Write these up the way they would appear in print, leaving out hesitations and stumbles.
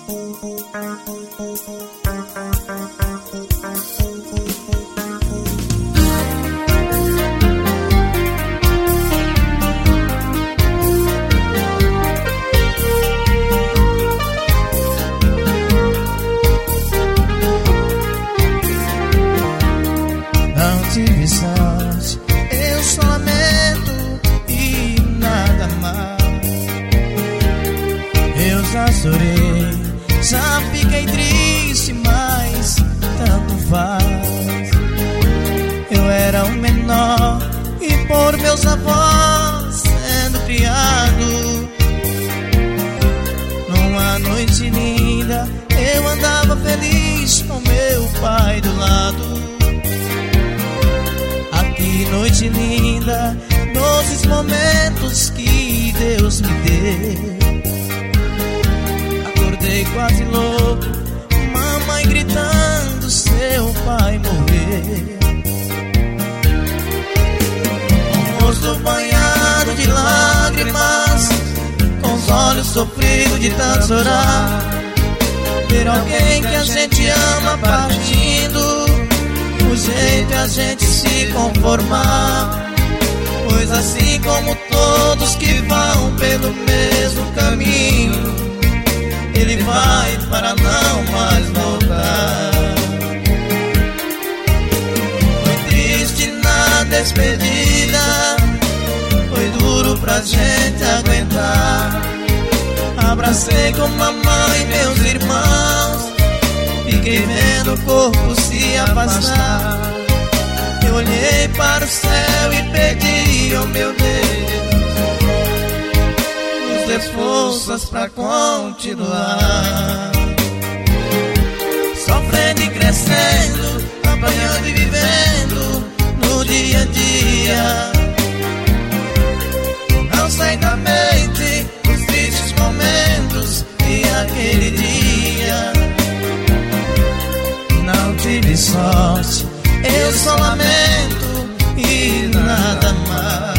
Não tive sorte, eu só lamento e nada mais. Eu já chorei, já fiquei triste, mas tanto faz. Eu era um menor e por meus avós sendo criado. Numa noite linda eu andava feliz com meu pai do lado. Que noite linda, doces momentos que Deus me deu. Acordei quase louco, mamãe gritando, seu pai morreu. Com o rosto banhado de lágrimas, com os olhos sofridos de tanto chorar, ver alguém que a gente ama partindo, o jeito é a gente se conformar. Pois assim como todos que vão pelo mesmo caminho, ele vai para não mais voltar. Foi triste na despedida, foi duro pra gente aguentar. Abracei com mamãe e meus irmãos, fiquei vendo o corpo se afastar. Eu olhei para o céu e pedi, oh meu Deus, nos dê forças pra continuar. Sofrendo e crescendo, apanhando e vivendo no dia a dia. Não sai da mente os tristes momentos e aquele dia. Não tive sorte, eu só lamento e nada mais.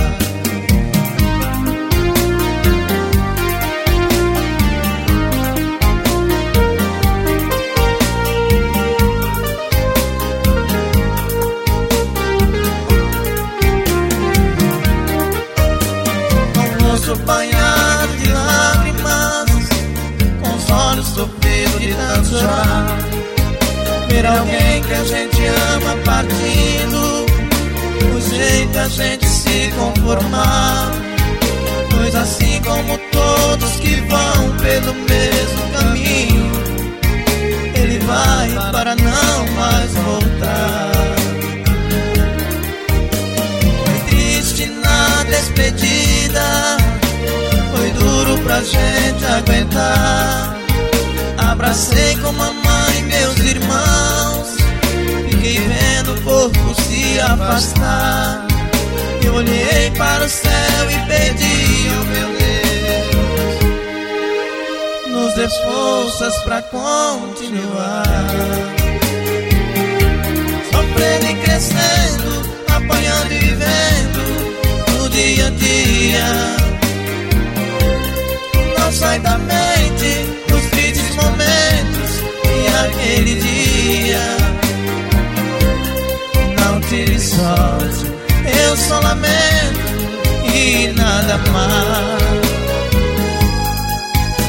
Com o rosto banhado de lágrimas, com os olhos sofridos de tanto chorar, ver alguém que a gente ama partindo, o jeito é a gente se conformar. Pois assim como todos que vão pelo mesmo caminho, ele vai para não mais voltar. Foi triste na despedida, foi duro pra gente aguentar. Abracei com mamãe e meus irmãos, fiquei vendo o corpo se afastar. Eu olhei para o céu e pedi, oh meu Deus, nos dê forças pra continuar. Sofrendo e crescendo, apanhando e vivendo no dia a dia. Não sai da mente os tristes momentos e aquele dia. Não tive sorte, eu só lamento e nada mais.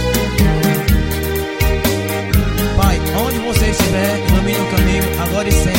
Pai, onde você estiver, ilumine o caminho agora e sempre.